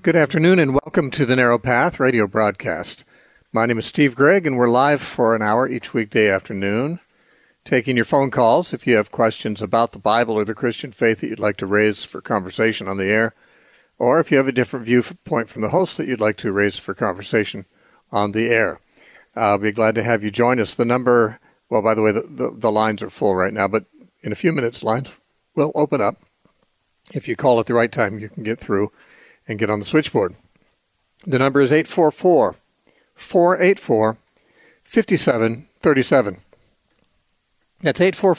Good afternoon and welcome to the Narrow Path radio broadcast. My name is Steve Gregg and we're live for an hour each weekday afternoon, taking your phone calls if you have questions about the Bible or the Christian faith that you'd like to raise for conversation on the air, or if you have a different viewpoint from the host that you'd like to raise for conversation on the air. I'll be glad to have you join us. The number, well, by the way, the lines are full right now, but in a few minutes, lines will open up. If you call at the right time, you can get through and get on the switchboard. The number is 844-484-5737. That's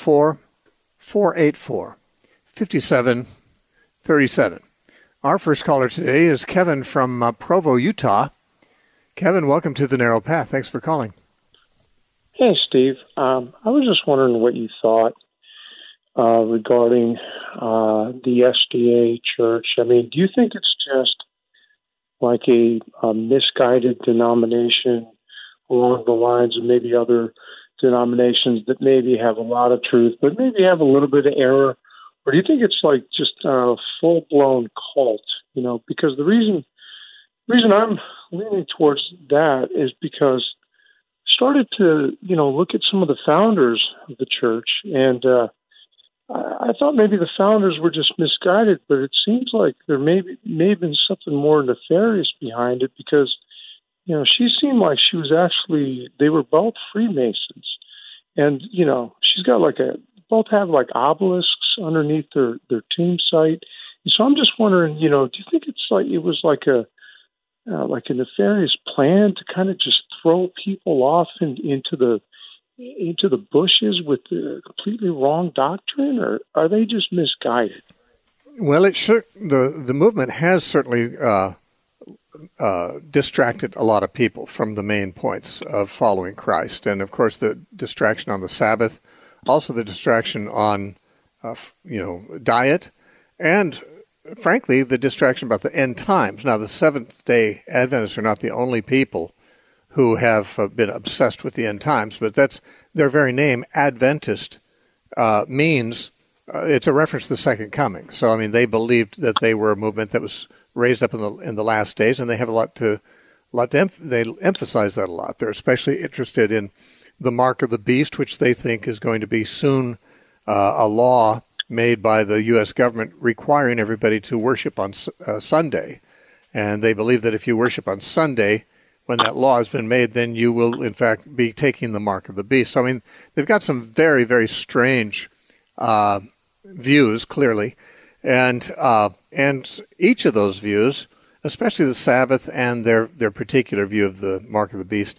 844-484-5737. Our first caller today is Kevin from Provo, Utah. Kevin, welcome to the Narrow Path. Thanks for calling. Hey, Steve. I was just wondering what you thought regarding the SDA Church. I mean, do you think it's just like a misguided denomination along the lines of maybe other denominations that maybe have a lot of truth, but maybe have a little bit of error? Or do you think it's like just a full-blown cult? You know, because the reason I'm leaning towards that is because I started to, look at some of the founders of the church, and I thought maybe the founders were just misguided, but it seems like there may have been something more nefarious behind it because, she seemed like she was actually, they were both Freemasons. And, she's got both have obelisks underneath their tomb site. And so I'm just wondering, do you think it was like a nefarious plan to kind of just throw people off into the bushes with the completely wrong doctrine, or are they just misguided? Well, the movement has certainly distracted a lot of people from the main points of following Christ, and of course the distraction on the Sabbath, also the distraction on diet, and frankly the distraction about the end times. Now, the Seventh-day Adventists are not the only people who have been obsessed with the end times, but that's their very name. Adventist means it's a reference to the second coming. So, I mean, they believed that they were a movement that was raised up in the last days, and they have they emphasize that a lot. They're especially interested in the mark of the beast, which they think is going to be soon a law made by the U.S. government requiring everybody to worship on Sunday. And they believe that if you worship on Sunday, when that law has been made, then you will, in fact, be taking the mark of the beast. So, I mean, they've got some very, very strange views, clearly. And each of those views, especially the Sabbath and their particular view of the mark of the beast,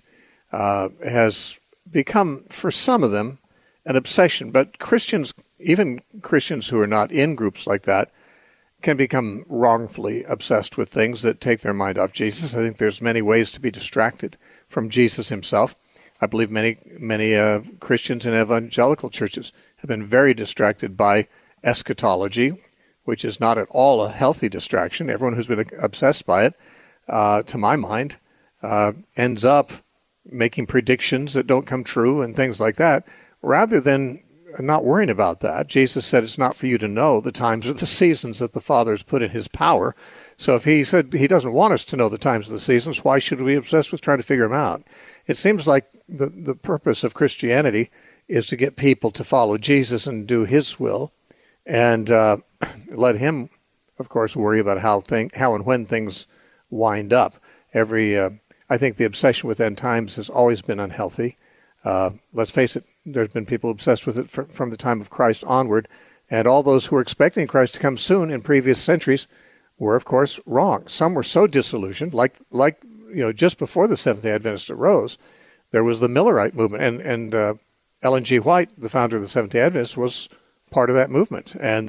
has become, for some of them, an obsession. But Christians, even Christians who are not in groups like that, can become wrongfully obsessed with things that take their mind off Jesus. I think there's many ways to be distracted from Jesus himself. I believe many Christians in evangelical churches have been very distracted by eschatology, which is not at all a healthy distraction. Everyone who's been obsessed by it, to my mind, ends up making predictions that don't come true and things like that, rather than not worrying about that. Jesus said it's not for you to know the times or the seasons that the Father has put in his power. So if he said he doesn't want us to know the times of the seasons, why should we be obsessed with trying to figure them out? It seems like the purpose of Christianity is to get people to follow Jesus and do his will, and let him, of course, worry about how and when things wind up. I think the obsession with end times has always been unhealthy. Let's face it, there's been people obsessed with it from the time of Christ onward, and all those who were expecting Christ to come soon in previous centuries were, of course, wrong. Some were so disillusioned, like just before the Seventh-day Adventists arose, there was the Millerite movement, and Ellen G. White, the founder of the Seventh-day Adventists, was part of that movement, and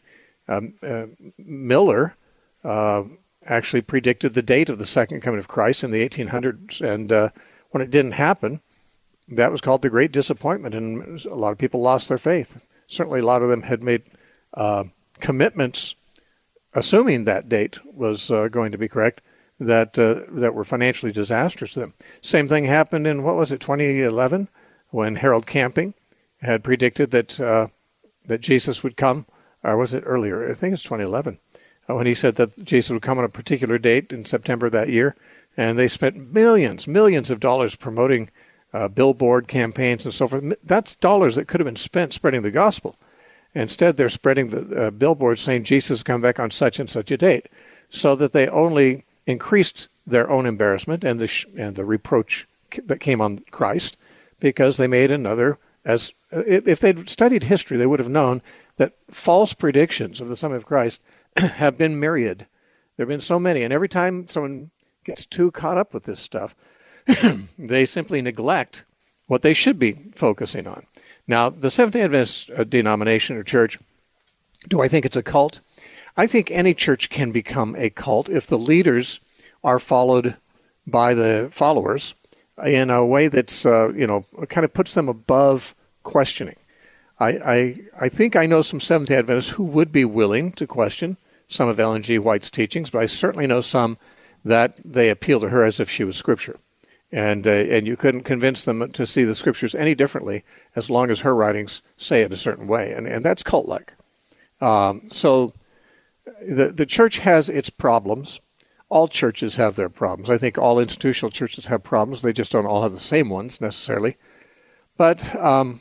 Miller actually predicted the date of the second coming of Christ in the 1800s, and when it didn't happen, that was called the Great Disappointment, and a lot of people lost their faith. Certainly a lot of them had made commitments, assuming that date was going to be correct, that were financially disastrous to them. Same thing happened in, 2011, when Harold Camping had predicted that Jesus would come, or was it earlier? I think it's 2011. when he said that Jesus would come on a particular date in September that year, and they spent millions of dollars promoting billboard campaigns and so forth. That's dollars that could have been spent spreading the gospel. Instead, they're spreading the billboards saying Jesus come back on such and such a date, so that they only increased their own embarrassment and the reproach that came on Christ, because they made another. As if they'd studied history, they would have known that false predictions of the Son of Christ have been myriad. There have been so many, and every time someone gets too caught up with this stuff, they simply neglect what they should be focusing on. Now, the Seventh-day Adventist denomination or church, do I think it's a cult? I think any church can become a cult if the leaders are followed by the followers in a way that's, kind of puts them above questioning. I think I know some Seventh-day Adventists who would be willing to question some of Ellen G. White's teachings, but I certainly know some that they appeal to her as if she was Scripture. And you couldn't convince them to see the Scriptures any differently as long as her writings say it a certain way. And that's cult-like. So the church has its problems. All churches have their problems. I think all institutional churches have problems. They just don't all have the same ones necessarily. But I'll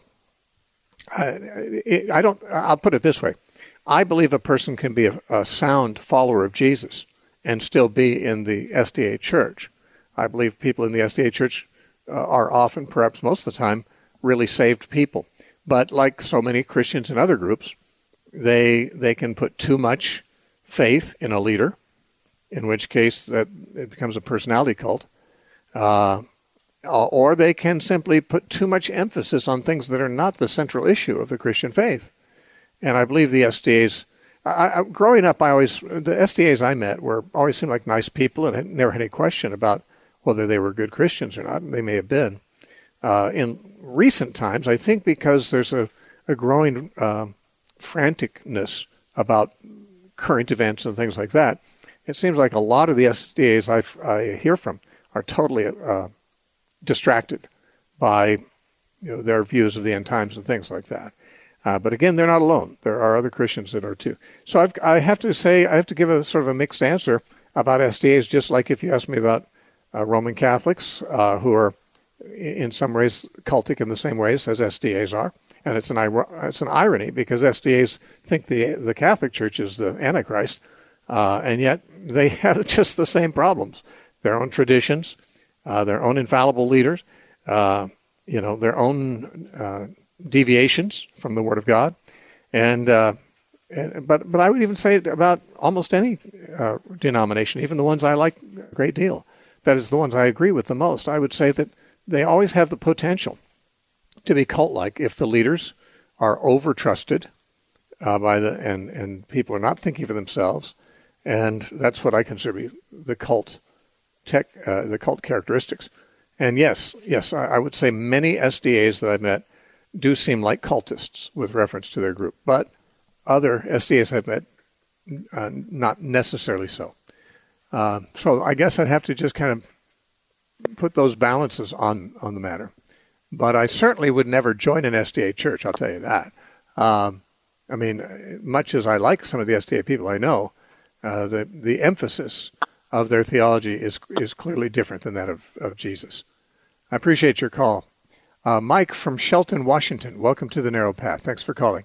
put it this way. I believe a person can be a sound follower of Jesus and still be in the SDA church. I believe people in the SDA church are often, perhaps most of the time, really saved people. But like so many Christians in other groups, they can put too much faith in a leader, in which case that it becomes a personality cult, or they can simply put too much emphasis on things that are not the central issue of the Christian faith. And I believe the SDAs, growing up, the SDAs I met always seemed like nice people and had never had any question about whether they were good Christians or not, and they may have been. In recent times, I think because there's a growing franticness about current events and things like that, it seems like a lot of the SDAs I hear from are totally distracted by their views of the end times and things like that. But again, they're not alone. There are other Christians that are too. So I have to give a sort of a mixed answer about SDAs, just like if you ask me about Roman Catholics, who are in some ways cultic in the same ways as SDAs are. And it's an irony because SDAs think the Catholic Church is the Antichrist, and yet they have just the same problems. Their own traditions, their own infallible leaders, their own deviations from the Word of God. But I would even say it about almost any denomination, even the ones I like a great deal. That is the ones I agree with the most. I would say that they always have the potential to be cult-like if the leaders are over-trusted and people are not thinking for themselves, and that's what I consider the cult characteristics. And yes, I would say many SDAs that I've met do seem like cultists with reference to their group, but other SDAs I've met not necessarily so. So I guess I'd have to just kind of put those balances on the matter. But I certainly would never join an SDA church, I'll tell you that. Much as I like some of the SDA people I know, the emphasis of their theology is clearly different than that of Jesus. I appreciate your call. Mike from Shelton, Washington, welcome to The Narrow Path. Thanks for calling.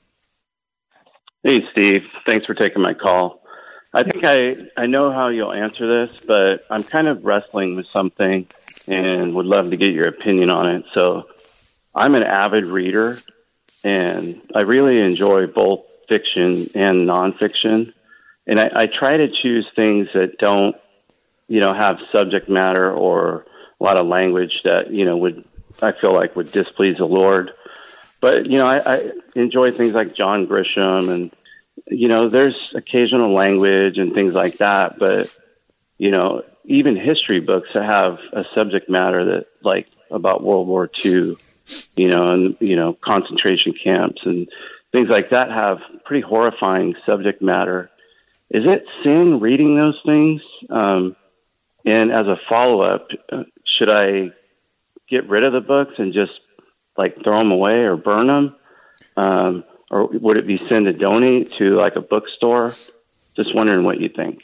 Hey, Steve. Thanks for taking my call. I think I know how you'll answer this, but I'm kind of wrestling with something and would love to get your opinion on it. So I'm an avid reader, and I really enjoy both fiction and nonfiction. And I try to choose things that don't, have subject matter or a lot of language that, I feel like would displease the Lord. But, I enjoy things like John Grisham and, there's occasional language and things like that. But, even history books that have a subject matter that like about World War II, and, concentration camps and things like that have pretty horrifying subject matter. Is it sin reading those things? And as a follow-up, should I get rid of the books and just like throw them away or burn them? Or would it be sin to donate to like a bookstore Just wondering what you think.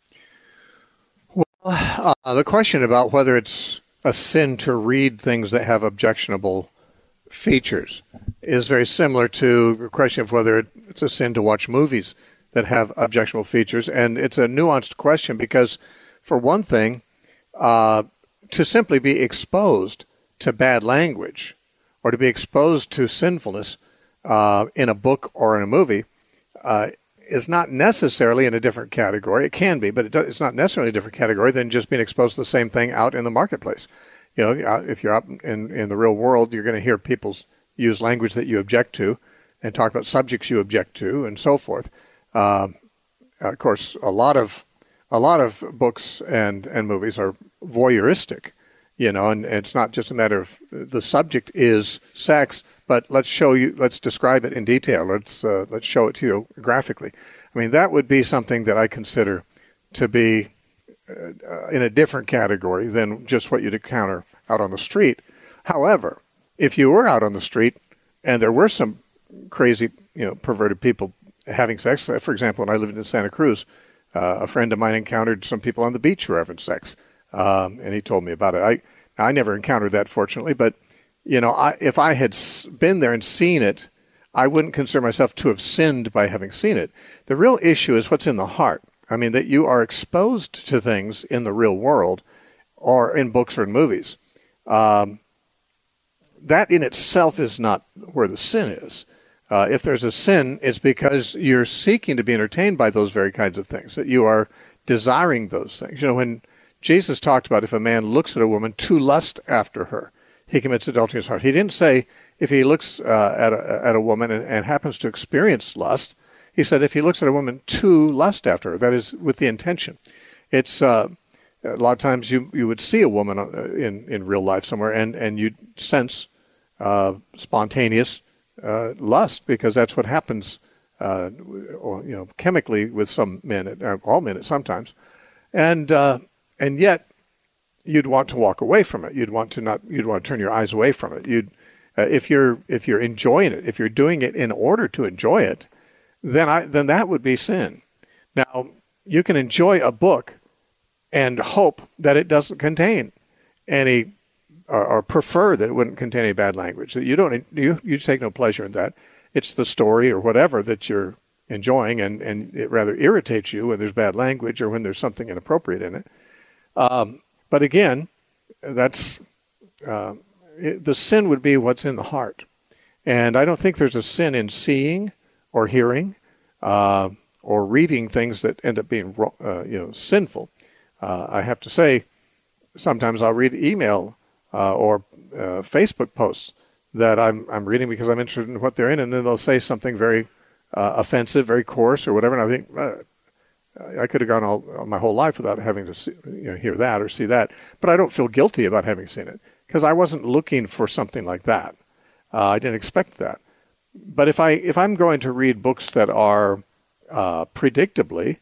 The question about whether it's a sin to read things that have objectionable features is very similar to the question of whether it's a sin to watch movies that have objectionable features. And it's a nuanced question because, for one thing, to simply be exposed to bad language or to be exposed to sinfulness in a book or in a movie is not necessarily in a different category. It can be, but it's not necessarily a different category than just being exposed to the same thing out in the marketplace. You know, if you're out in the real world, you're going to hear people use language that you object to and talk about subjects you object to and so forth. Of course, a lot of books and movies are voyeuristic, you know, and it's not just a matter of the subject is sex, but let's describe it in detail. Let's show it to you graphically. I mean, that would be something that I consider to be in a different category than just what you'd encounter out on the street. However, if you were out on the street and there were some crazy, you know, perverted people having sex, for example, when I lived in Santa Cruz, a friend of mine encountered some people on the beach who were having sex, and he told me about it. I never encountered that, fortunately, but you know, if I had been there and seen it, I wouldn't consider myself to have sinned by having seen it. The real issue is what's in the heart. I mean, that you are exposed to things in the real world or in books or in movies. That in itself is not where the sin is. If there's a sin, it's because you're seeking to be entertained by those very kinds of things, that you are desiring those things. You know, when Jesus talked about if a man looks at a woman to lust after her, he commits adultery in his heart. He didn't say if he looks at a woman and happens to experience lust. He said if he looks at a woman to lust after her, that is with the intention. It's a lot of times you would see a woman in real life somewhere and you'd sense spontaneous lust, because that's what happens chemically with some men, all men sometimes, and yet you'd want to walk away from it. You'd want to turn your eyes away from it. If you're enjoying it, if you're doing it in order to enjoy it, then that would be sin. Now, you can enjoy a book and hope that it doesn't contain any, or prefer that it wouldn't contain any bad language. You take no pleasure in that. It's the story or whatever that you're enjoying, and it rather irritates you when there's bad language or when there's something inappropriate in it. But again, that's the sin would be what's in the heart, and I don't think there's a sin in seeing or hearing or reading things that end up being sinful. I have to say, sometimes I'll read email or Facebook posts that I'm reading because I'm interested in what they're in, and then they'll say something very offensive, very coarse, or whatever, and I think I could have gone all my whole life without having to hear that or see that, but I don't feel guilty about having seen it because I wasn't looking for something like that. I didn't expect that. But if I'm going to read books that are predictably,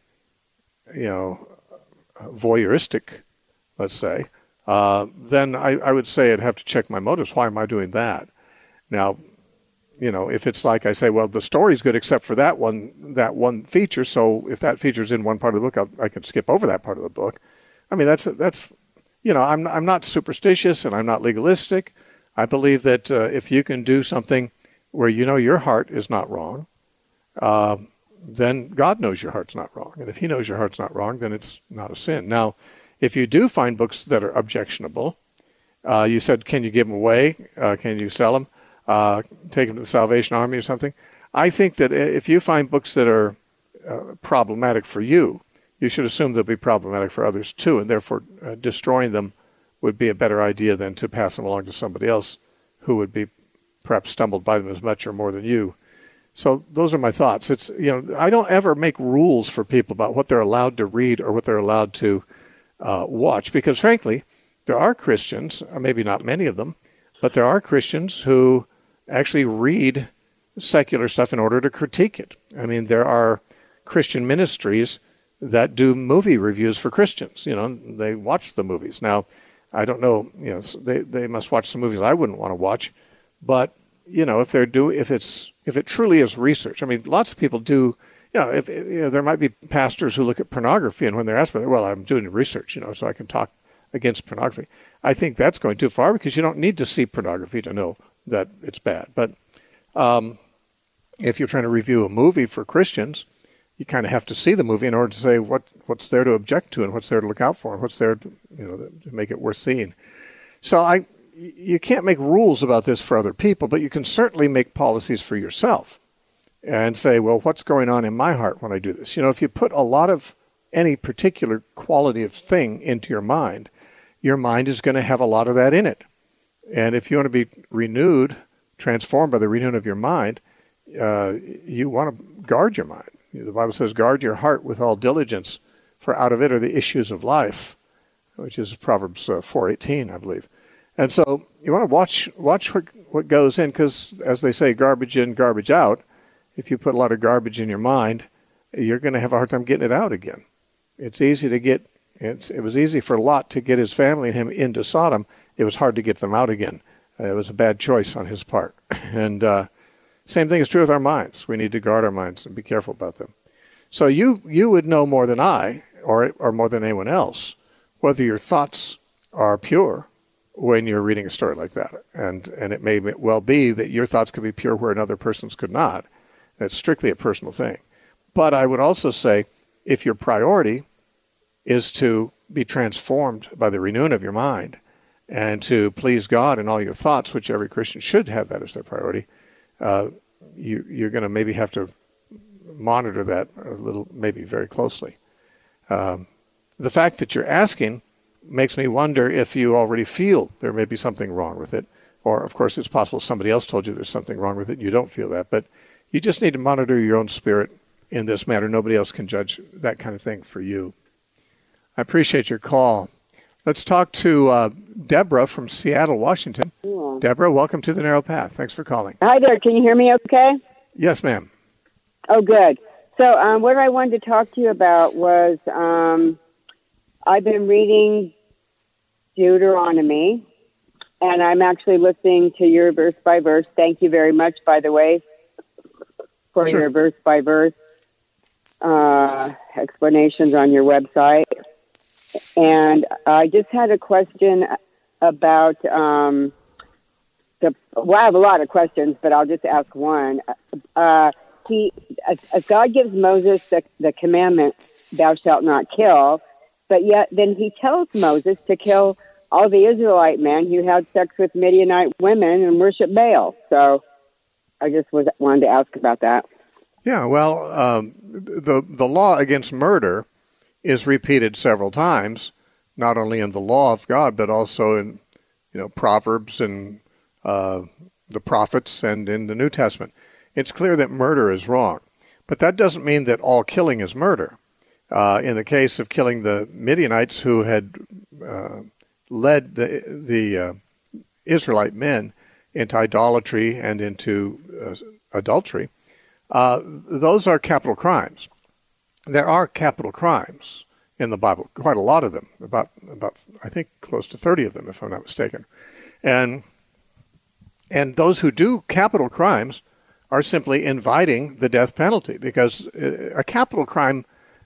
voyeuristic, let's say, then I would say I'd have to check my motives. Why am I doing that? Now, if it's like I say, well, the story's good except for that one feature, so if that feature's in one part of the book, I can skip over that part of the book. I mean, that's I'm not superstitious and I'm not legalistic. I believe that if you can do something where your heart is not wrong, then God knows your heart's not wrong. And if he knows your heart's not wrong, then it's not a sin. Now, if you do find books that are objectionable, you said, can you give them away? Can you sell them? Take them to the Salvation Army or something? I think that if you find books that are problematic for you, you should assume they'll be problematic for others too, and therefore destroying them would be a better idea than to pass them along to somebody else who would be perhaps stumbled by them as much or more than you. So those are my thoughts. It's I don't ever make rules for people about what they're allowed to read or what they're allowed to watch, because frankly, there are Christians, maybe not many of them, but there are Christians who actually read secular stuff in order to critique it. I mean, there are Christian ministries that do movie reviews for Christians. They watch the movies. Now, I don't know, they must watch some movies I wouldn't want to watch, but if it truly is research. I mean, lots of people do there might be pastors who look at pornography, and when they're asked about it, well, I'm doing research, so I can talk against pornography. I think that's going too far, because you don't need to see pornography to know that it's bad. But if you're trying to review a movie for Christians, you kind of have to see the movie in order to say what's there to object to and what's there to look out for and what's there to make it worth seeing. So you can't make rules about this for other people, but you can certainly make policies for yourself and say, well, what's going on in my heart when I do this? If you put a lot of any particular quality of thing into your mind is going to have a lot of that in it. And if you want to be renewed, transformed by the renewing of your mind, you want to guard your mind. The Bible says, guard your heart with all diligence, for out of it are the issues of life, which is Proverbs 4:18, I believe. And so you want to watch what goes in, because, as they say, garbage in, garbage out. If you put a lot of garbage in your mind, you're going to have a hard time getting it out again. It's easy to get. It was easy for Lot to get his family and him into Sodom. It was hard to get them out again. It was a bad choice on his part. And same thing is true with our minds. We need to guard our minds and be careful about them. So you would know more than I, or more than anyone else, whether your thoughts are pure when you're reading a story like that. And it may well be that your thoughts could be pure where another person's could not. It's strictly a personal thing. But I would also say, if your priority is to be transformed by the renewing of your mind and to please God in all your thoughts, which every Christian should have that as their priority, you're going to maybe have to monitor that a little, maybe very closely. The fact that you're asking makes me wonder if you already feel there may be something wrong with it. Or, of course, it's possible somebody else told you there's something wrong with it and you don't feel that. But you just need to monitor your own spirit in this matter. Nobody else can judge that kind of thing for you. I appreciate your call. Let's talk to Deborah from Seattle, Washington. Yeah. Deborah, welcome to The Narrow Path. Thanks for calling. Hi there. Can you hear me okay? Yes, ma'am. Oh, good. So what I wanted to talk to you about was I've been reading Deuteronomy, and I'm actually listening to your verse by verse. Thank you very much, by the way, for Sure. your verse by verse explanations on your website. And I just had a question about I have a lot of questions, but I'll just ask one. God gives Moses the commandment, thou shalt not kill, but yet then he tells Moses to kill all the Israelite men who had sex with Midianite women and worship Baal. So I just wanted to ask about that. Yeah, well, the law against murder is repeated several times, not only in the law of God, but also in Proverbs and the prophets and in the New Testament. It's clear that murder is wrong, but that doesn't mean that all killing is murder. In the case of killing the Midianites who had led the Israelite men into idolatry and into adultery, those are capital crimes. There are capital crimes in the Bible, quite a lot of them, about I think close to 30 of them, if I'm not mistaken. And those who do capital crimes are simply inviting the death penalty, because a capital crime,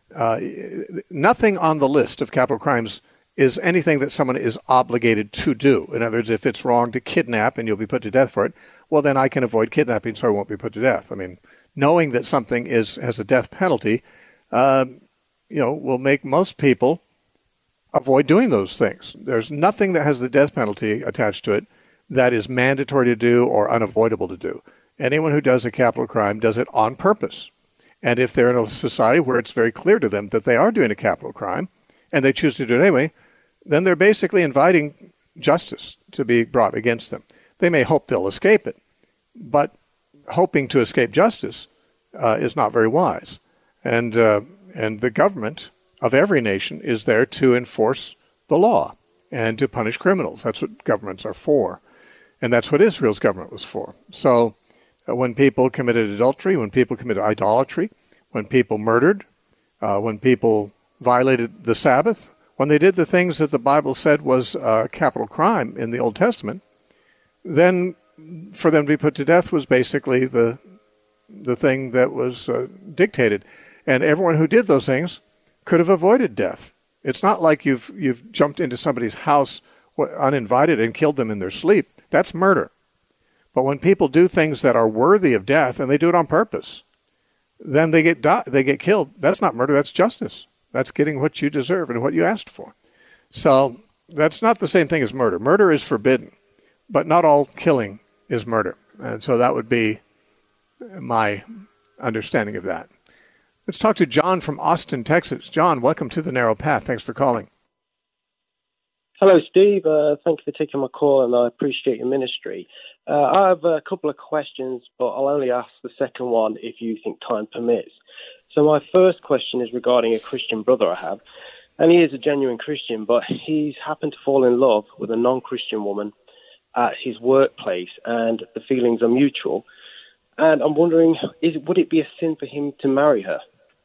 nothing on the list of capital crimes is anything that someone is obligated to do. In other words, if it's wrong to kidnap and you'll be put to death for it, well, then I can avoid kidnapping so I won't be put to death. I mean, knowing that something has a death penalty, will make most people avoid doing those things. There's nothing that has the death penalty attached to it that is mandatory to do or unavoidable to do. Anyone who does a capital crime does it on purpose. And if they're in a society where it's very clear to them that they are doing a capital crime and they choose to do it anyway, then they're basically inviting justice to be brought against them. They may hope they'll escape it, but hoping to escape justice is not very wise. And the government of every nation is there to enforce the law and to punish criminals. That's what governments are for. And that's what Israel's government was for. So when people committed adultery, when people committed idolatry, when people murdered, when people violated the Sabbath, when they did the things that the Bible said was a capital crime in the Old Testament, then for them to be put to death was basically the the thing that was dictated. And everyone who did those things could have avoided death. It's not like you've jumped into somebody's house uninvited and killed them in their sleep. That's murder. But when people do things that are worthy of death, and they do it on purpose, then they get killed. That's not murder, that's justice. That's getting what you deserve and what you asked for. So that's not the same thing as murder. Murder is forbidden, but not all killing is murder. And so that would be my understanding of that. Let's talk to John from Austin, Texas. John, welcome to The Narrow Path. Thanks for calling. Hello, Steve. Thank you for taking my call, and I appreciate your ministry. I have a couple of questions, but I'll only ask the second one if you think time permits. So my first question is regarding a Christian brother I have, and he is a genuine Christian, but he's happened to fall in love with a non-Christian woman at his workplace, and the feelings are mutual. And I'm wondering, would it be a sin for him to marry her?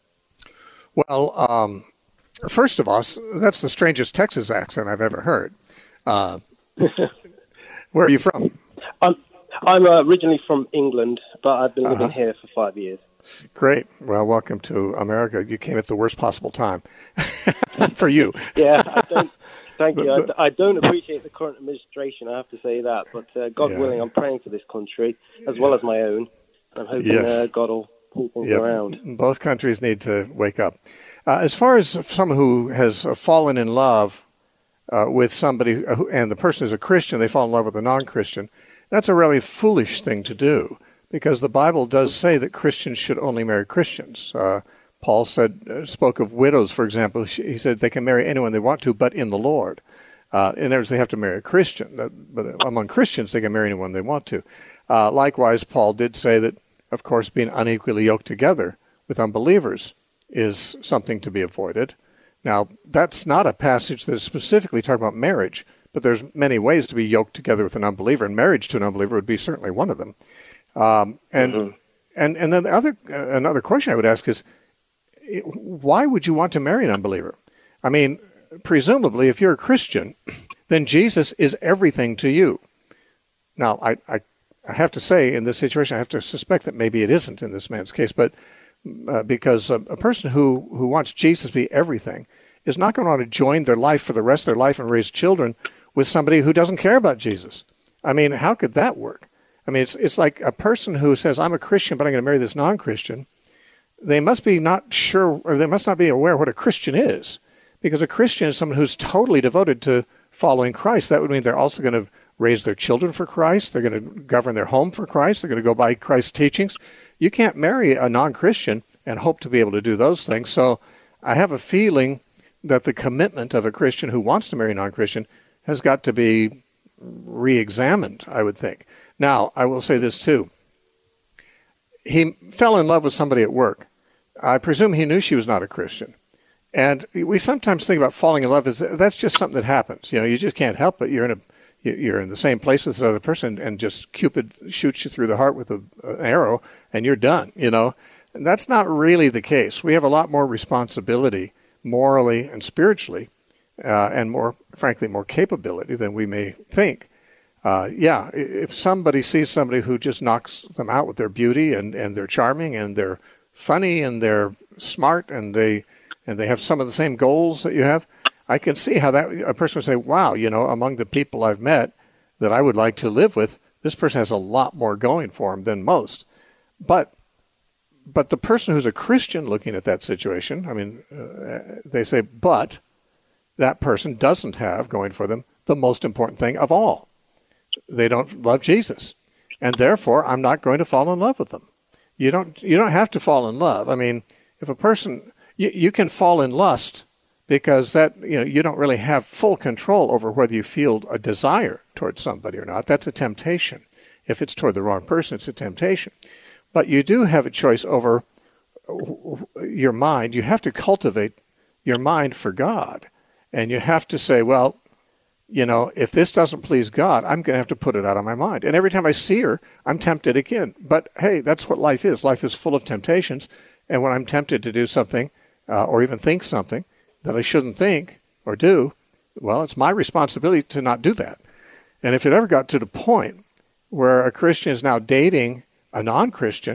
Well, first of all, that's the strangest Texas accent I've ever heard. Where are you from? I'm originally from England, but I've been living here for 5 years. Great. Well, welcome to America. You came at the worst possible time for you. Yeah, thank you. I don't appreciate the current administration, I have to say that. But God willing, I'm praying for this country as well as my own. I'm hoping God will pull things around. Both countries need to wake up. As far as someone who has fallen in love with somebody, and the person is a Christian, they fall in love with a non-Christian, that's a really foolish thing to do, because the Bible does say that Christians should only marry Christians. Paul spoke of widows, for example. He said they can marry anyone they want to, but in the Lord. In other words, they have to marry a Christian. But among Christians, they can marry anyone they want to. Likewise, Paul did say that, of course, being unequally yoked together with unbelievers is something to be avoided. Now, that's not a passage that is specifically talking about marriage, but there's many ways to be yoked together with an unbeliever, and marriage to an unbeliever would be certainly one of them. And then another question I would ask is, why would you want to marry an unbeliever? I mean, presumably, if you're a Christian, then Jesus is everything to you. Now, I have to say, in this situation, I have to suspect that maybe it isn't in this man's case, but because a person who wants Jesus to be everything is not going to want to join their life for the rest of their life and raise children with somebody who doesn't care about Jesus. I mean, how could that work? I mean, it's like a person who says, I'm a Christian, but I'm going to marry this non-Christian. They must be not sure, or they must not be aware what a Christian is, because a Christian is someone who's totally devoted to following Christ. That would mean they're also going to raise their children for Christ. They're going to govern their home for Christ. They're going to go by Christ's teachings. You can't marry a non-Christian and hope to be able to do those things. So I have a feeling that the commitment of a Christian who wants to marry a non-Christian has got to be re-examined, I would think. Now, I will say this too. He fell in love with somebody at work. I presume he knew she was not a Christian. And we sometimes think about falling in love as that's just something that happens. You know, you just can't help it. You're in the same place with this other person, and just Cupid shoots you through the heart with an arrow, and you're done, you know. And that's not really the case. We have a lot more responsibility morally and spiritually, and more, frankly, more capability than we may think. If somebody sees somebody who just knocks them out with their beauty, and they're charming, and they're funny, and they're smart, and they have some of the same goals that you have, I can see how that a person would say, wow, you know, among the people I've met that I would like to live with, this person has a lot more going for him than most. But the person who's a Christian looking at that situation, I mean, they say, but that person doesn't have going for them the most important thing of all. They don't love Jesus, and therefore I'm not going to fall in love with them. You don't have to fall in love. I mean, if a person, you can fall in lust, because that, you know, you don't really have full control over whether you feel a desire towards somebody or not. That's a temptation. If it's toward the wrong person, it's a temptation. But you do have a choice over your mind. You have to cultivate your mind for God. And you have to say, well, you know, if this doesn't please God, I'm going to have to put it out of my mind. And every time I see her, I'm tempted again. But hey, that's what life is. Life is full of temptations. And when I'm tempted to do something, or even think something that I shouldn't think or do, well, it's my responsibility to not do that. And if it ever got to the point where a Christian is now dating a non-Christian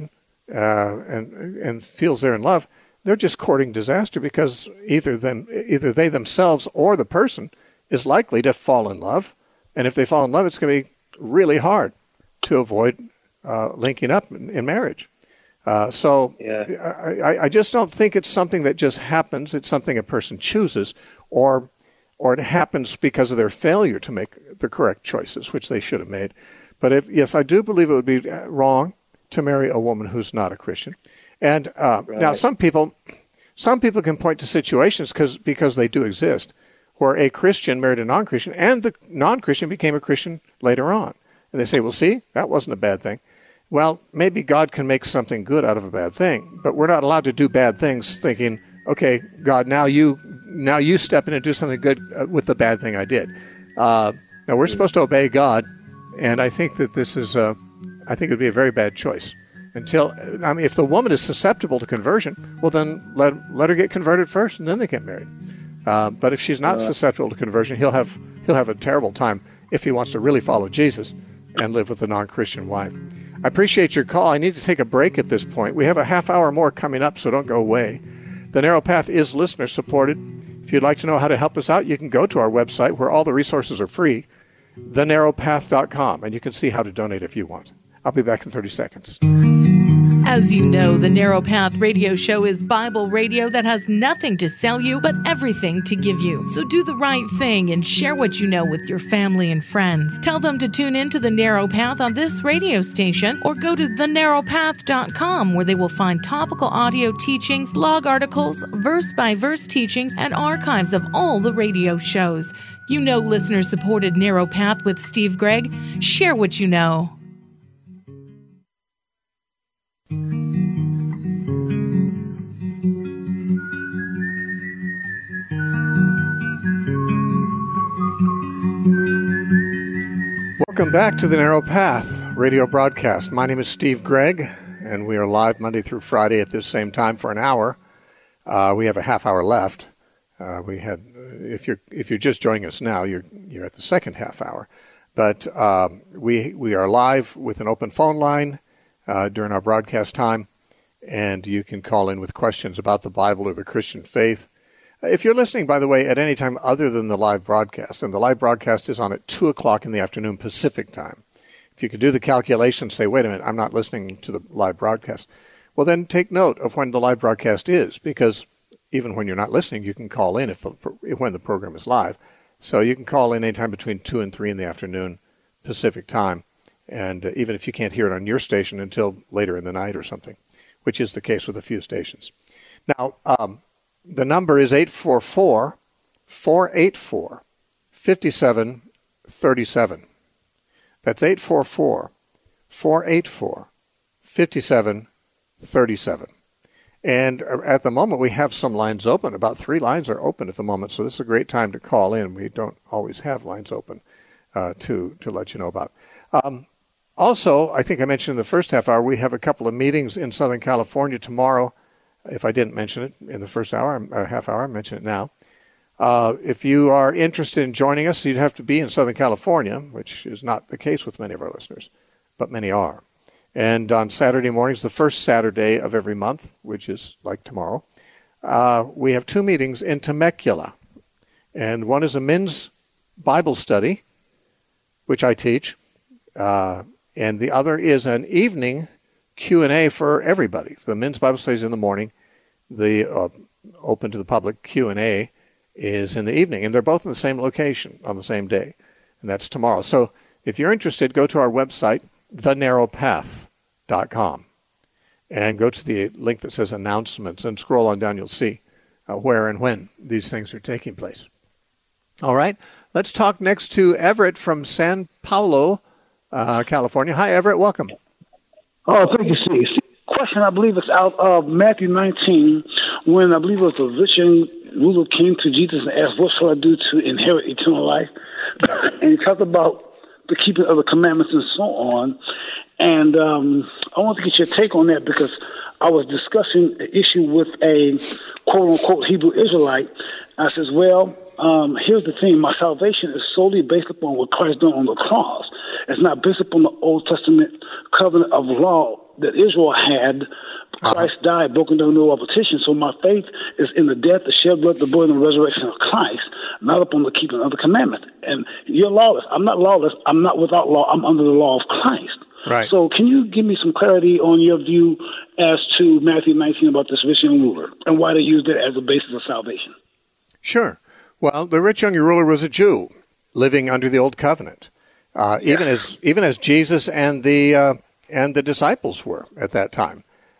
and feels they're in love, they're just courting disaster, because either they themselves or the person is likely to fall in love. And if they fall in love, it's going to be really hard to avoid linking up in marriage. I just don't think it's something that just happens. It's something a person chooses, or it happens because of their failure to make the correct choices, which they should have made. But yes, I do believe it would be wrong to marry a woman who's not a Christian. And now some people can point to situations because they do exist, where a Christian married a non-Christian, and the non-Christian became a Christian later on. And they say, well, see, that wasn't a bad thing. Well, maybe God can make something good out of a bad thing, but we're not allowed to do bad things thinking, okay, God, now you step in and do something good with the bad thing I did. Now, we're supposed to obey God, and I think that this is I think it would be a very bad choice. If the woman is susceptible to conversion, well, then let her get converted first, and then they get married. But if she's not susceptible to conversion, he'll have a terrible time if he wants to really follow Jesus and live with a non-Christian wife. I appreciate your call. I need to take a break at this point. We have a half hour more coming up, so don't go away. The Narrow Path is listener supported. If you'd like to know how to help us out, you can go to our website where all the resources are free, thenarrowpath.com, and you can see how to donate if you want. I'll be back in 30 seconds. As you know, the Narrow Path radio show is Bible radio that has nothing to sell you, but everything to give you. So do the right thing and share what you know with your family and friends. Tell them to tune in to the Narrow Path on this radio station, or go to thenarrowpath.com, where they will find topical audio teachings, blog articles, verse-by-verse teachings, and archives of all the radio shows. You know, listener-supported Narrow Path with Steve Gregg. Share what you know. Welcome back to the Narrow Path radio broadcast. My name is Steve Gregg, and we are live Monday through Friday at this same time for an hour. We have a half hour left. If you're just joining us now, you're at the second half hour. But we are live with an open phone line during our broadcast time, and you can call in with questions about the Bible or the Christian faith. If you're listening, by the way, at any time other than the live broadcast, and the live broadcast is on at 2 o'clock in the afternoon Pacific time, if you could do the calculation, say, wait a minute, I'm not listening to the live broadcast, well, then take note of when the live broadcast is, because even when you're not listening, you can call in when the program is live. So you can call in anytime between 2 and 3 in the afternoon Pacific time, and even if you can't hear it on your station until later in the night or something, which is the case with a few stations. Now, the number is 844-484-5737. That's 844-484-5737. And at the moment, we have some lines open. About 3 lines are open at the moment, so this is a great time to call in. We don't always have lines open to let you know about. Also, I think I mentioned in the first half hour, we have a couple of meetings in Southern California tomorrow. If I didn't mention it in the first half hour, I mention it now. If you are interested in joining us, you'd have to be in Southern California, which is not the case with many of our listeners, but many are. And on Saturday mornings, the first Saturday of every month, which is like tomorrow, we have 2 meetings in Temecula. And one is a men's Bible study, which I teach, and the other is an evening Q&A for everybody. So the men's Bible study is in the morning. The open to the public Q&A is in the evening, and they're both in the same location on the same day, and that's tomorrow. So if you're interested, go to our website, thenarrowpath.com, and go to the link that says announcements, and scroll on down. You'll see where and when these things are taking place. All right, let's talk next to Everett from San Paulo, California. Hi, Everett. Welcome. Oh, thank you, Steve. Question, I believe it's out of Matthew 19, when I believe it was the rich ruler came to Jesus and asked, what shall I do to inherit eternal life? And he talked about the keeping of the commandments and so on. And I want to get your take on that, because I was discussing an issue with a quote-unquote Hebrew Israelite. I says, well, here's the thing. My salvation is solely based upon what Christ done on the cross. It's not based upon the Old Testament covenant of law that Israel had. Christ died, broken down no opposition. So my faith is in the death, the shed blood, the blood, and the resurrection of Christ, not upon the keeping of the commandment. And you're lawless. I'm not lawless. I'm not without law. I'm under the law of Christ. Right. So can you give me some clarity on your view as to Matthew 19 about this rich young ruler and why they used it as a basis of salvation? Sure. Well, the rich young ruler was a Jew living under the old covenant, even as Jesus and the disciples were at that time.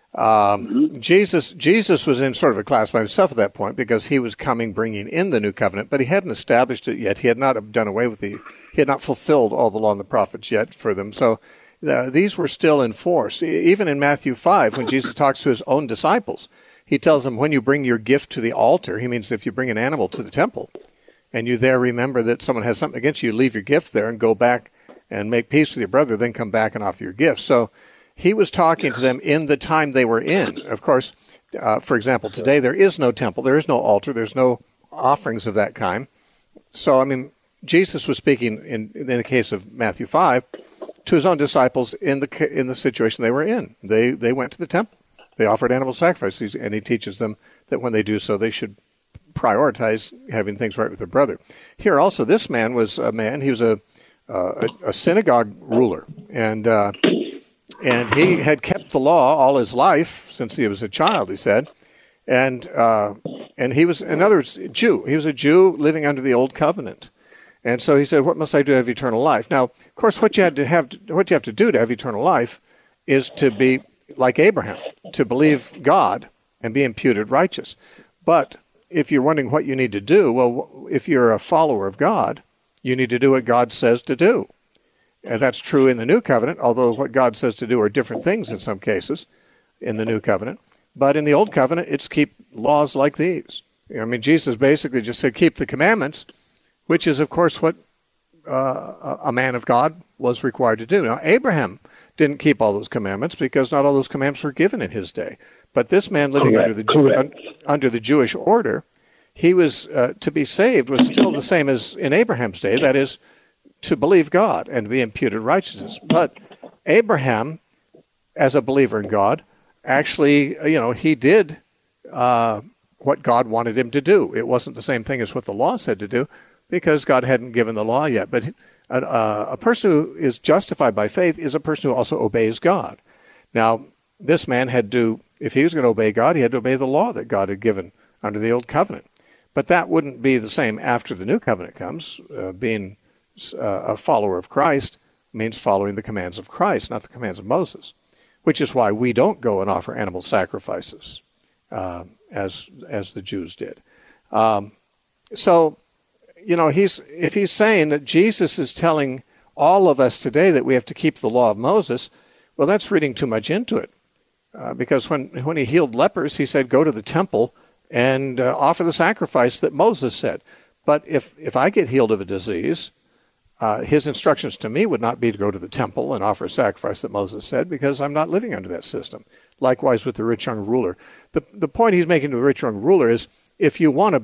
Jesus was in sort of a class by himself at that point because he was coming, bringing in the new covenant, but he hadn't established it yet. He had not done away with he had not fulfilled all the law and the prophets yet for them. So these were still in force. Even in Matthew 5, when Jesus talks to his own disciples, he tells them, when you bring your gift to the altar, he means if you bring an animal to the temple and you there remember that someone has something against you, leave your gift there and go back and make peace with your brother, then come back and offer your gift. So he was talking to them in the time they were in. Of course, for example, today there is no temple, there is no altar, there's no offerings of that kind. So, I mean, Jesus was speaking in the case of Matthew 5 to his own disciples in the situation they were in. They went to the temple. They offered animal sacrifices, and he teaches them that when they do so, they should prioritize having things right with their brother. Here also, this man was a man, he was a synagogue ruler, and he had kept the law all his life since he was a child, he said, and he was, in other words, Jew. He was a Jew living under the old covenant. And so he said, what must I do to have eternal life? Now, of course, what you have to do to have eternal life is to be like Abraham, to believe God and be imputed righteous. But if you're wondering what you need to do, well, if you're a follower of God, you need to do what God says to do. And that's true in the New Covenant, although what God says to do are different things in some cases in the New Covenant. But in the Old Covenant, it's keep laws like these. I mean, Jesus basically just said, keep the commandments, which is, of course, what a man of God was required to do. Now, Abraham didn't keep all those commandments because not all those commandments were given in his day. But this man living under the Jewish order, he was, to be saved was still the same as in Abraham's day, that is, to believe God and to be imputed righteousness. But Abraham, as a believer in God, actually, he did what God wanted him to do. It wasn't the same thing as what the law said to do because God hadn't given the law yet. But a person who is justified by faith is a person who also obeys God. Now, this man had to, if he was going to obey God, he had to obey the law that God had given under the Old Covenant. But that wouldn't be the same after the New Covenant comes. Being a follower of Christ means following the commands of Christ, not the commands of Moses, which is why we don't go and offer animal sacrifices as the Jews did. So, if he's saying that Jesus is telling all of us today that we have to keep the law of Moses, well, that's reading too much into it. Because when he healed lepers, he said, go to the temple and offer the sacrifice that Moses said. But if I get healed of a disease, his instructions to me would not be to go to the temple and offer a sacrifice that Moses said, because I'm not living under that system. Likewise with the rich young ruler. The point he's making to the rich young ruler is, if you want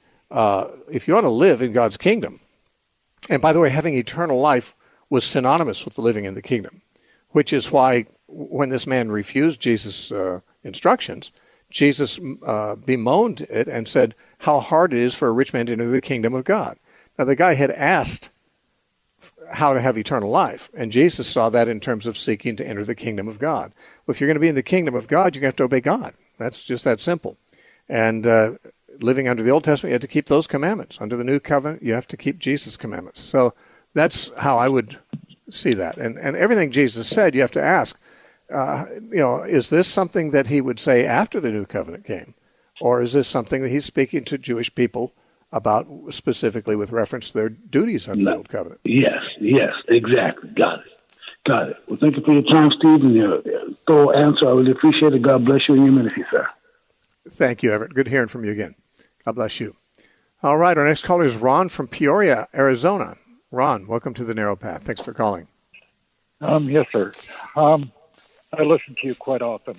to live in God's kingdom, and by the way, having eternal life was synonymous with living in the kingdom, which is why when this man refused Jesus' instructions, Jesus bemoaned it and said how hard it is for a rich man to enter the kingdom of God. Now, the guy had asked how to have eternal life, and Jesus saw that in terms of seeking to enter the kingdom of God. Well, if you're going to be in the kingdom of God, you're going to have to obey God. That's just that simple. And living under the Old Testament, you have to keep those commandments. Under the New Covenant, you have to keep Jesus' commandments. So that's how I would see that. And everything Jesus said, you have to ask, is this something that he would say after the New Covenant came? Or is this something that he's speaking to Jewish people about specifically with reference to their duties under the Old Covenant? Yes, exactly. Got it. Well, thank you for your time, Steve, and your thorough answer. I really appreciate it. God bless you and your ministry, sir. Thank you, Everett. Good hearing from you again. God bless you. All right, our next caller is Ron from Peoria, Arizona. Ron, welcome to The Narrow Path. Thanks for calling. Yes, sir. I listen to you quite often.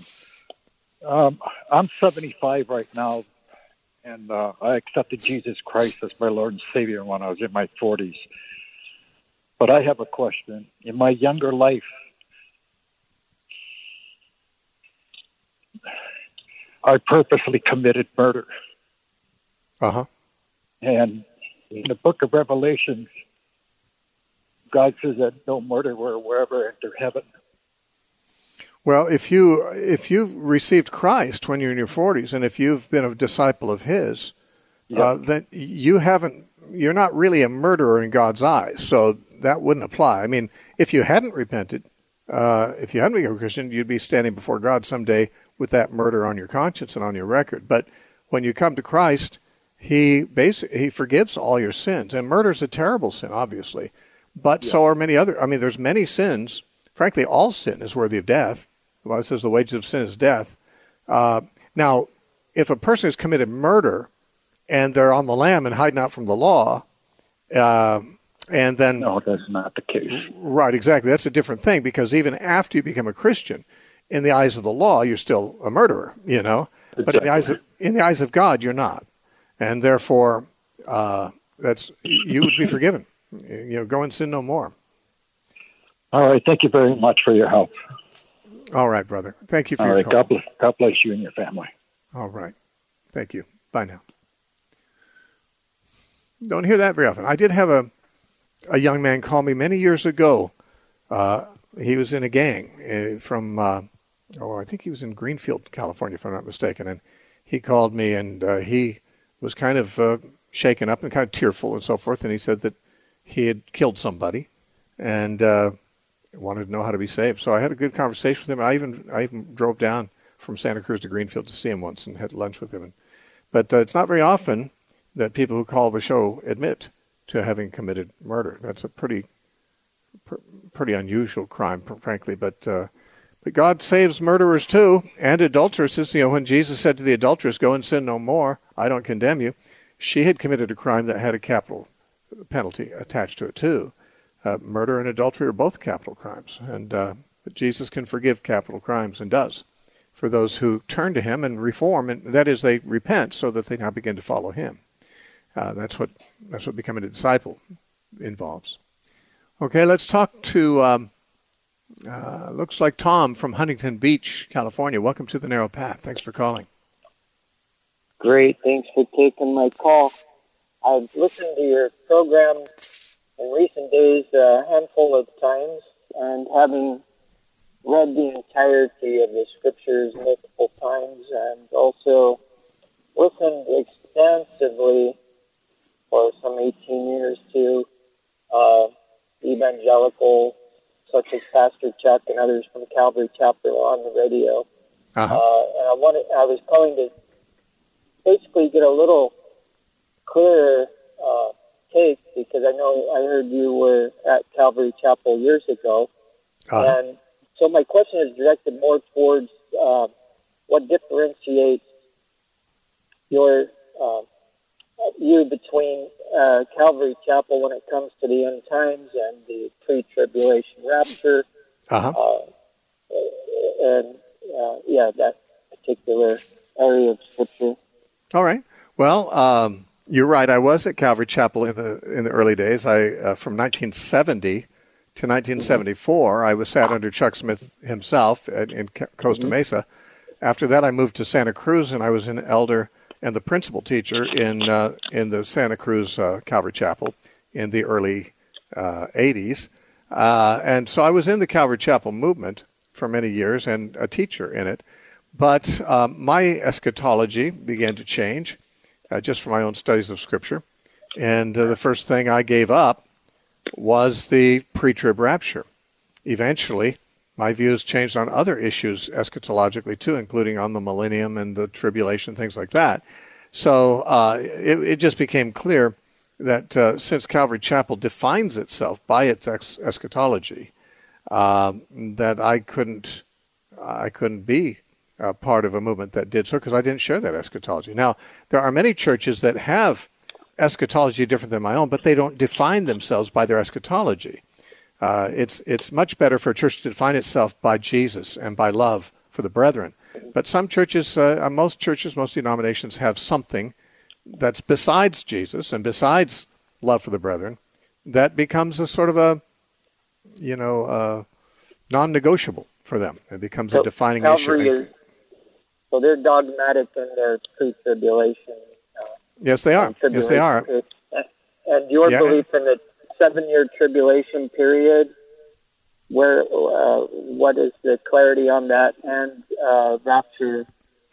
I'm 75 right now, and I accepted Jesus Christ as my Lord and Savior when I was in my 40s. But I have a question. In my younger life, I purposely committed murder. Uh-huh. And in the book of Revelations, God says that no murderer will ever enter heaven. Well, if you received Christ when you're in your 40s, and if you've been a disciple of His, then you're not really a murderer in God's eyes. So that wouldn't apply. I mean, if you hadn't repented, if you hadn't become a Christian, you'd be standing before God someday with that murder on your conscience and on your record. But when you come to Christ, He forgives all your sins. And murder is a terrible sin, obviously. But so are many other. I mean, there's many sins. Frankly, all sin is worthy of death. The Bible says the wages of sin is death. Now, if a person has committed murder and they're on the lam and hiding out from the law, and then... No, that's not the case. Right, exactly. That's a different thing, because even after you become a Christian, in the eyes of the law, you're still a murderer, you know. Exactly. But in the eyes of God, you're not. And therefore, you would be forgiven. You know, go and sin no more. All right. Thank you very much for your help. All right, brother. Thank you for your call. God bless you and your family. All right. Thank you. Bye now. Don't hear that very often. I did have a young man call me many years ago. He was in a gang from, I think he was in Greenfield, California, if I'm not mistaken. And he called me, and he was kind of shaken up and kind of tearful and so forth. And he said that he had killed somebody and wanted to know how to be saved. So I had a good conversation with him. I even drove down from Santa Cruz to Greenfield to see him once and had lunch with him. But it's not very often that people who call the show admit to having committed murder. That's a pretty unusual crime, frankly. But God saves murderers too, and adulteresses. You know, when Jesus said to the adulteress, "Go and sin no more, I don't condemn you," she had committed a crime that had a capital penalty attached to it too. Murder and adultery are both capital crimes, and but Jesus can forgive capital crimes and does for those who turn to Him and reform, and that is, they repent so that they now begin to follow Him. That's what becoming a disciple involves. Okay, let's talk to looks like Tom from Huntington Beach, California. Welcome to the Narrow Path. Thanks for calling. Great, thanks for taking my call. I've listened to your program in recent days a handful of times, and having read the entirety of the scriptures multiple times, and also listened extensively for some 18 years to evangelical, such as Pastor Chuck and others from Calvary Chapel on the radio. Uh-huh. And I was calling to basically get a little clearer take, because I heard you were at Calvary Chapel years ago. Uh-huh. And so my question is directed more towards what differentiates your you between Calvary Chapel when it comes to the end times and the pre-tribulation rapture. Uh-huh. That particular area of scripture. All right. Well, you're right. I was at Calvary Chapel in the early days. From 1970 to 1974, I was sat under Chuck Smith himself in Costa Mesa. After that, I moved to Santa Cruz, and I was an elder and the principal teacher in the Santa Cruz Calvary Chapel in the early 80s. And so I was in the Calvary Chapel movement for many years and a teacher in it. But my eschatology began to change just from my own studies of Scripture. And the first thing I gave up was the pre-trib rapture. Eventually, my views changed on other issues eschatologically too, including on the millennium and the tribulation, things like that. So it just became clear that since Calvary Chapel defines itself by its eschatology, that I couldn't be part of a movement that did so, because I didn't share that eschatology. Now, there are many churches that have eschatology different than my own, but they don't define themselves by their eschatology. It's much better for a church to define itself by Jesus and by love for the brethren. But some churches, most denominations have something that's besides Jesus and besides love for the brethren that becomes a sort of a, non-negotiable for them. It becomes a defining issue. So they're dogmatic in their pre-tribulation. Yes, they are. Yes, they are. And your belief in the 7-year tribulation period, where what is the clarity on that, and rapture?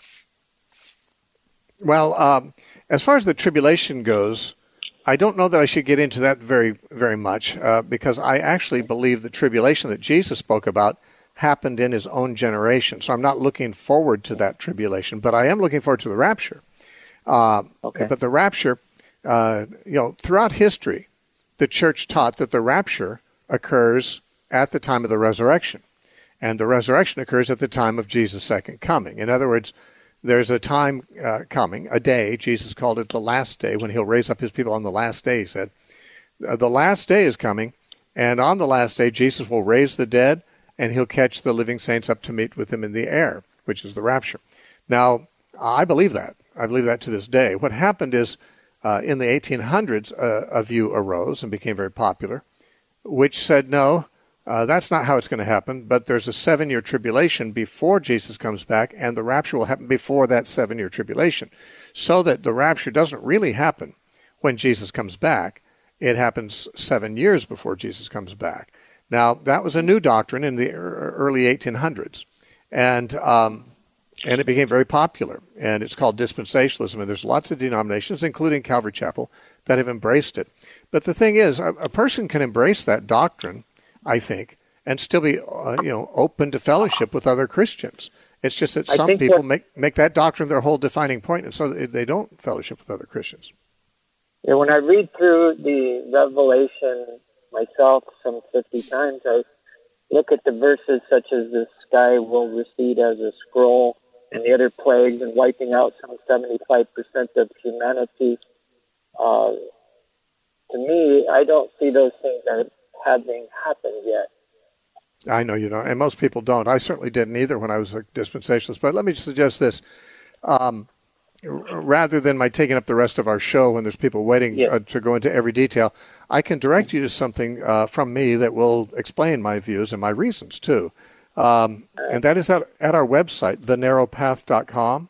Well, as far as the tribulation goes, I don't know that I should get into that very, very much because I actually believe the tribulation that Jesus spoke about happened in his own generation. So I'm not looking forward to that tribulation, but I am looking forward to the rapture. But the rapture, throughout history, the church taught that the rapture occurs at the time of the resurrection, and the resurrection occurs at the time of Jesus' second coming. In other words, there's a time coming, a day, Jesus called it the last day, when he'll raise up his people on the last day, he said. The last day is coming, and on the last day, Jesus will raise the dead, and he'll catch the living saints up to meet with him in the air, which is the rapture. Now, I believe that. I believe that to this day. What happened is, in the 1800s, a view arose and became very popular, which said, no, that's not how it's going to happen, but there's a 7-year tribulation before Jesus comes back, and the rapture will happen before that 7-year tribulation, so that the rapture doesn't really happen when Jesus comes back. It happens 7 years before Jesus comes back. Now, that was a new doctrine in the early 1800s, and it became very popular, and it's called dispensationalism, and there's lots of denominations, including Calvary Chapel, that have embraced it. But the thing is, a person can embrace that doctrine, I think, and still be, open to fellowship with other Christians. It's just that some people make that doctrine their whole defining point, and so they don't fellowship with other Christians. Yeah, when I read through the Revelation myself some 50 times, I look at the verses such as the sky will recede as a scroll, and the other plagues, and wiping out some 75% of humanity. To me, I don't see those things as having happened yet. I know you don't, and most people don't. I certainly didn't either when I was a dispensationalist. But let me suggest this. Rather than my taking up the rest of our show when there's people waiting to go into every detail, I can direct you to something from me that will explain my views and my reasons, too. And that is at our website, thenarrowpath.com.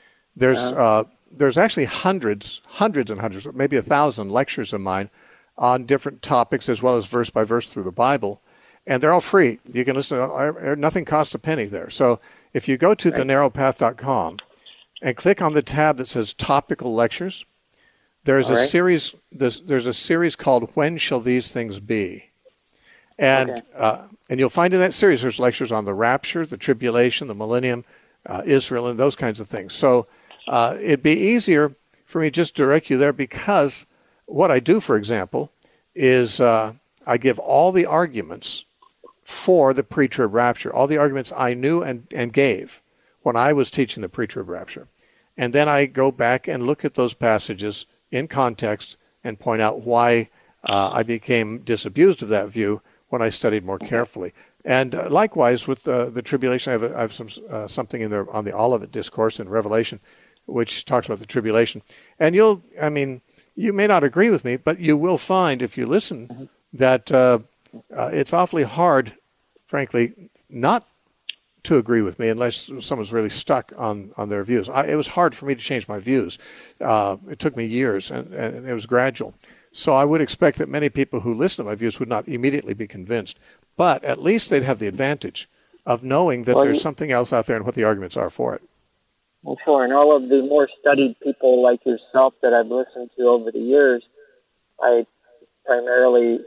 There's actually hundreds and hundreds, maybe 1,000 lectures of mine on different topics, as well as verse by verse through the Bible. And they're all free. You can listen. Nothing costs a penny there. So if you go to thenarrowpath.com and click on the tab that says Topical Lectures, there's a series. There's a series called When Shall These Things Be? And you'll find in that series there's lectures on the rapture, the tribulation, the millennium, Israel, and those kinds of things. So it'd be easier for me just to direct you there, because what I do, for example, is I give all the arguments for the pre-trib rapture, all the arguments I knew and gave when I was teaching the pre-trib rapture. And then I go back and look at those passages in context and point out why I became disabused of that view when I studied more carefully. And likewise with the tribulation, I have something in there on the Olivet Discourse in Revelation, which talks about the tribulation. And you may not agree with me, but you will find, if you listen, that it's awfully hard, frankly, not to agree with me unless someone's really stuck on their views. It was hard for me to change my views. It took me years, and it was gradual. So I would expect that many people who listen to my views would not immediately be convinced, but at least they'd have the advantage of knowing that there's something else out there and what the arguments are for it. Well, sure, and all of the more studied people like yourself that I've listened to over the years, I primarily,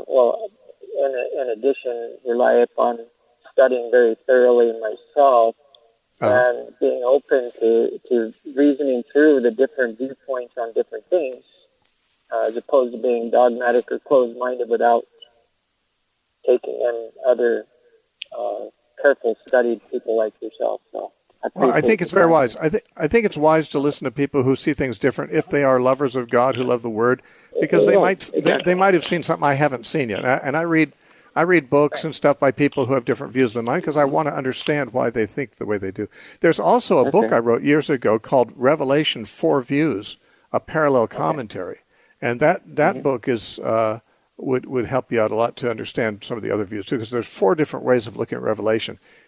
in addition, rely upon studying very thoroughly myself and being open to reasoning through the different viewpoints on different things, as opposed to being dogmatic or closed-minded without taking in other careful, studied people like yourself. So I think it's very wise. I think it's wise to listen to people who see things different if they are lovers of God, who love the Word, because they might have seen something I haven't seen yet. And I read books and stuff by people who have different views than mine because I want to understand why they think the way they do. There's also a book I wrote years ago called Revelation 4 Views, a parallel commentary, and that book is would help you out a lot to understand some of the other views too, because there's 4 different ways of looking at Revelation.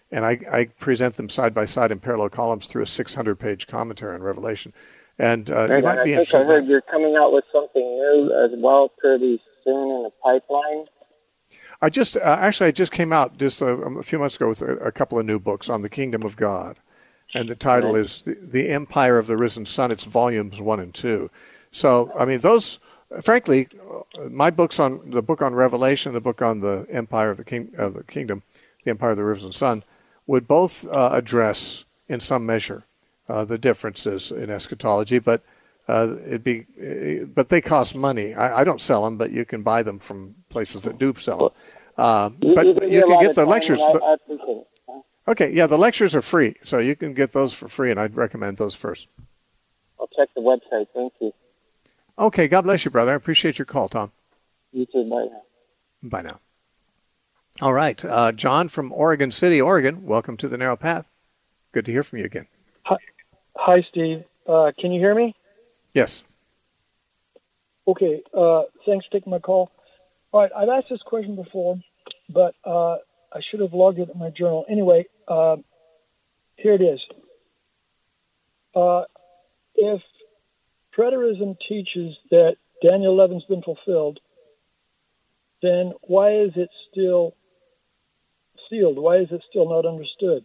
and I present them side by side in parallel columns through a 600-page commentary on Revelation. And you might be interested. I heard you're coming out with something new as well pretty soon in the pipeline. I just came out just a few months ago with a couple of new books on the Kingdom of God, and the title is the Empire of the Risen Son. It's volumes 1 and 2. So I mean, those, frankly, my books on the book on Revelation, the book on the Empire of the Kingdom, the Empire of the Risen Son, would both address in some measure the differences in eschatology, but but they cost money. I don't sell them, but you can buy them from places that do sell them. But you can get the lectures. Okay, yeah, the lectures are free, so you can get those for free, and I'd recommend those first. I'll check the website. Thank you. Okay, God bless you, brother. I appreciate your call, Tom. You too. Bye now. Bye now. All right, John from Oregon City, Oregon. Welcome to the Narrow Path. Good to hear from you again. Hi, Steve. Can you hear me? Yes. Okay. Thanks for taking my call. All right. I've asked this question before, but I should have logged it in my journal. Anyway, here it is. If preterism teaches that Daniel 11's been fulfilled, then why is it still sealed? Why is it still not understood?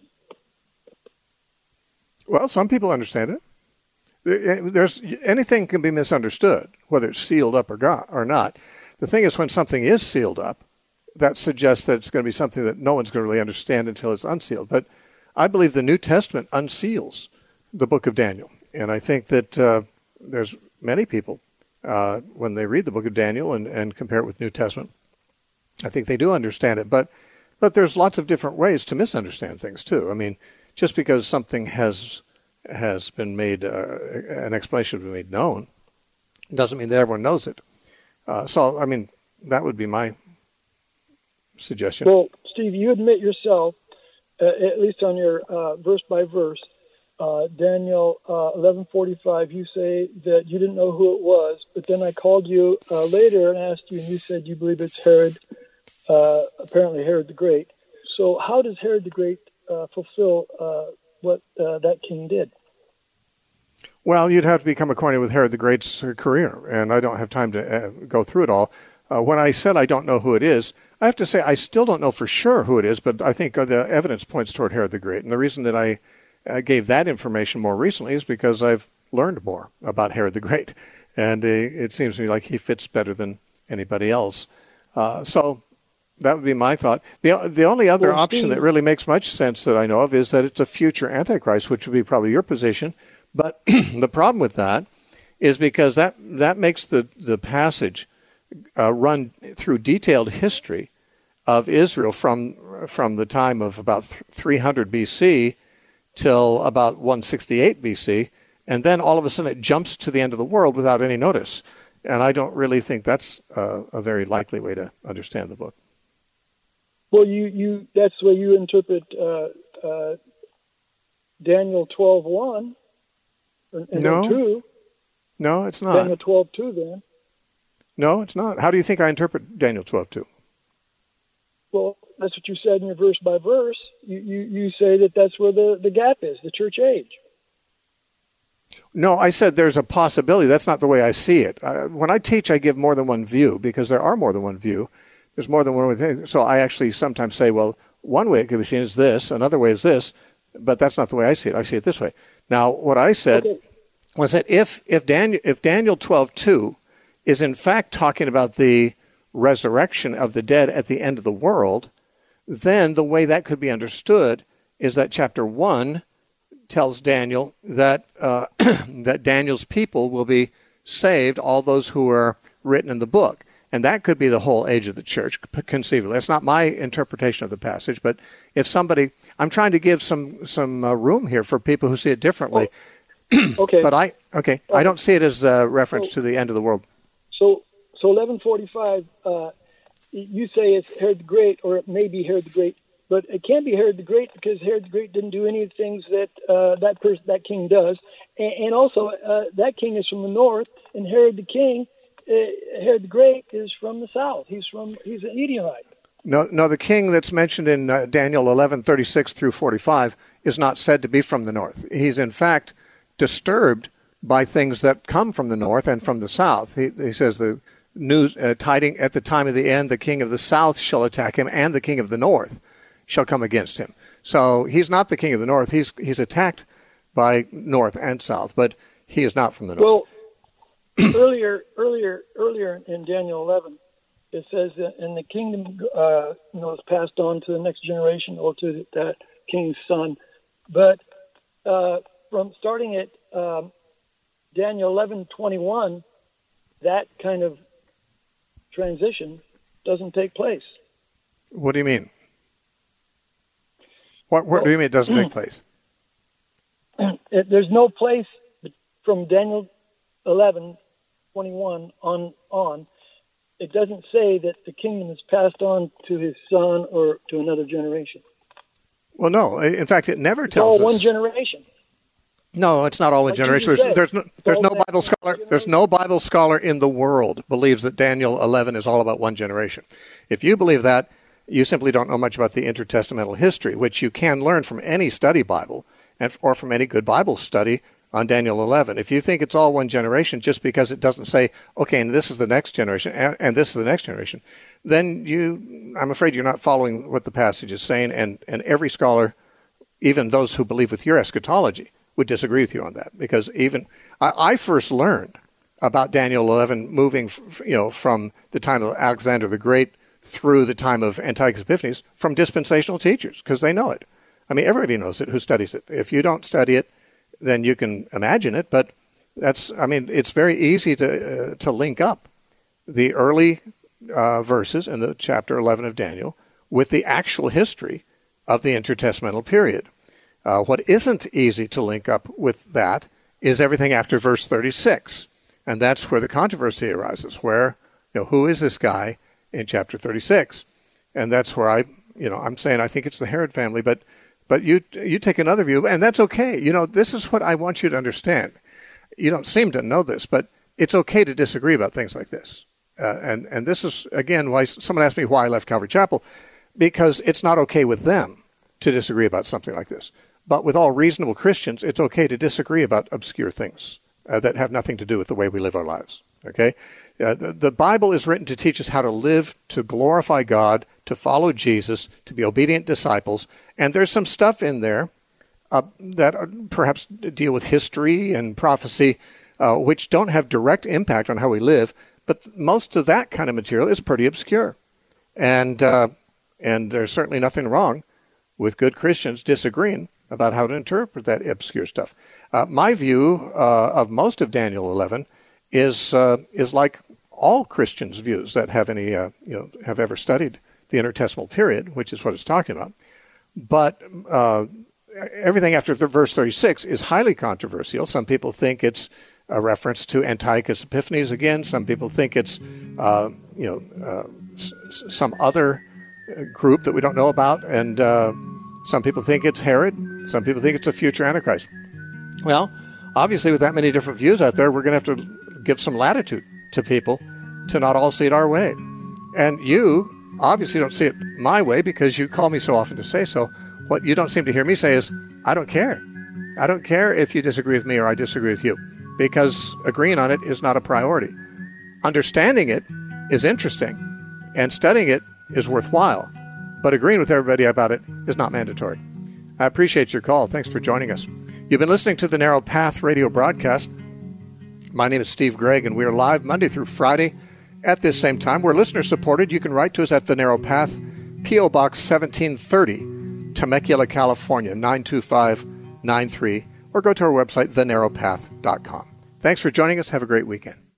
Well, some people understand it. Anything can be misunderstood, whether it's sealed up or not. The thing is, when something is sealed up, that suggests that it's going to be something that no one's going to really understand until it's unsealed. But I believe the New Testament unseals the book of Daniel. And I think that there's many people, when they read the book of Daniel and compare it with New Testament, I think they do understand it. But there's lots of different ways to misunderstand things, too. I mean, just because something has been made, an explanation has been made known, doesn't mean that everyone knows it. So, I mean, that would be my suggestion. Well, Steve, you admit yourself, at least on your verse by verse, Daniel 11:45, you say that you didn't know who it was, but then I called you later and asked you, and you said you believe it's Herod, apparently Herod the Great. So how does Herod the Great fulfill what that king did? Well, you'd have to become acquainted with Herod the Great's career, and I don't have time to go through it all. When I said I don't know who it is, I have to say I still don't know for sure who it is, but I think the evidence points toward Herod the Great. And the reason that I gave that information more recently is because I've learned more about Herod the Great, and it seems to me like he fits better than anybody else. So that would be my thought. The only other option that really makes much sense that I know of is that it's a future Antichrist, which would be probably your position. But the problem with that is because that makes the passage run through detailed history of Israel from the time of about 300 BC till about 168 BC, and then all of a sudden it jumps to the end of the world without any notice. And I don't really think that's a very likely way to understand the book. Well, you that's the way you interpret Daniel 12:1 and no. 2. No, it's not. Daniel 12:2 then. No, it's not. How do you think I interpret Daniel 12:2? Well, that's what you said in your verse by verse. You say that that's where the gap is, the church age. No, I said there's a possibility. That's not the way I see it. When I teach, I give more than one view because there are more than one view. There's more than one way. So I actually sometimes say, well, one way it could be seen is this, another way is this, but that's not the way I see it. I see it this way. Now, what I said was that if Daniel 12:2 is in fact talking about the resurrection of the dead at the end of the world, then the way that could be understood is that chapter 1 tells Daniel that that Daniel's people will be saved, all those who are written in the book. And that could be the whole age of the church, conceivably. That's not my interpretation of the passage, but if somebody, I'm trying to give some room here for people who see it differently. Okay. But I don't see it as a reference to the end of the world. So 11:45, you say it's Herod the Great, or it may be Herod the Great, but it can't be Herod the Great because Herod the Great didn't do any of the things that that king does, and also that king is from the north, and Herod the Great is from the south. He's an Edomite. No, the king that's mentioned in Daniel 11:36 through 45 is not said to be from the north. He's in fact disturbed by things that come from the north and from the south. He says the news tiding at the time of the end, the king of the south shall attack him, and the king of the north shall come against him. So he's not the king of the north. He's attacked by north and south, but he is not from the north. Well, earlier in Daniel 11, it says that in the kingdom, is passed on to the next generation or to that king's son. But from starting at Daniel 11:21, that kind of transition doesn't take place. What do you mean? What do you mean it doesn't take place? There's no place from Daniel 11:21 on. It doesn't say that the kingdom is passed on to his son or to another generation. Well, no. In fact, it never tells us. It's all one generation. No, it's not all one generation. There's no Bible scholar. There's no Bible scholar in the world believes that Daniel 11 is all about one generation. If you believe that, you simply don't know much about the intertestamental history, which you can learn from any study Bible or from any good Bible study on Daniel 11. If you think it's all one generation just because it doesn't say, okay, and this is the next generation and this is the next generation, then I'm afraid you're not following what the passage is saying, and every scholar, even those who believe with your eschatology, would disagree with you on that, because even I first learned about Daniel 11 moving from the time of Alexander the Great through the time of Antiochus Epiphanes from dispensational teachers, because they know it. I mean, everybody knows it who studies it. If you don't study it, then you can imagine it, but it's very easy to link up the early verses in the chapter 11 of Daniel with the actual history of the intertestamental period. What isn't easy to link up with that is everything after verse 36, and that's where the controversy arises. Where, who is this guy in chapter 36? And that's where I'm saying I think it's the Herod family, but you take another view, and that's okay. This is what I want you to understand. You don't seem to know this, but it's okay to disagree about things like this. And this is, again, why someone asked me why I left Calvary Chapel, because it's not okay with them to disagree about something like this. But with all reasonable Christians, it's okay to disagree about obscure things that have nothing to do with the way we live our lives. Okay? The Bible is written to teach us how to live, to glorify God, to follow Jesus, to be obedient disciples. And there's some stuff in there that perhaps deal with history and prophecy, which don't have direct impact on how we live. But most of that kind of material is pretty obscure. And there's certainly nothing wrong with good Christians disagreeing about how to interpret that obscure stuff. My view of most of Daniel 11 is like all Christians' views that have any have ever studied the intertestamental period, which is what it's talking about. But everything after verse 36 is highly controversial. Some people think it's a reference to Antiochus Epiphanes again. Some people think it's some other group that we don't know about, and some people think it's Herod. Some people think it's a future Antichrist. Well, obviously, with that many different views out there, we're going to have to give some latitude to people to not all see it our way. And you obviously don't see it my way because you call me so often to say so. What you don't seem to hear me say is, I don't care. I don't care if you disagree with me or I disagree with you, because agreeing on it is not a priority. Understanding it is interesting, and studying it is worthwhile, but agreeing with everybody about it is not mandatory. I appreciate your call. Thanks for joining us. You've been listening to the Narrow Path radio broadcast. My name is Steve Gregg, and we are live Monday through Friday at this same time. We're listener-supported. You can write to us at the Narrow Path, P.O. Box 1730, Temecula, California, 92593, or go to our website, thenarrowpath.com. Thanks for joining us. Have a great weekend.